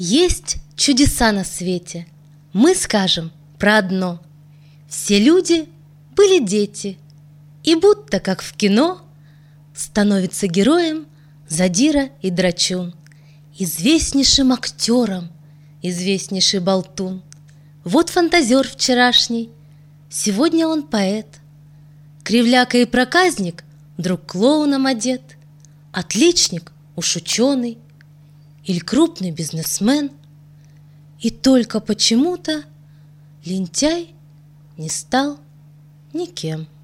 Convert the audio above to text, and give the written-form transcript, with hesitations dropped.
Есть чудеса на свете. Мы скажем про одно: все люди были дети, и будто как в кино становится героем задира и драчун, известнейшим актером известнейший болтун. Вот фантазер вчерашний, сегодня он поэт, кривляка и проказник вдруг клоуном одет, отличник уж ученый или крупный бизнесмен. И только почему-то лентяй не стал никем.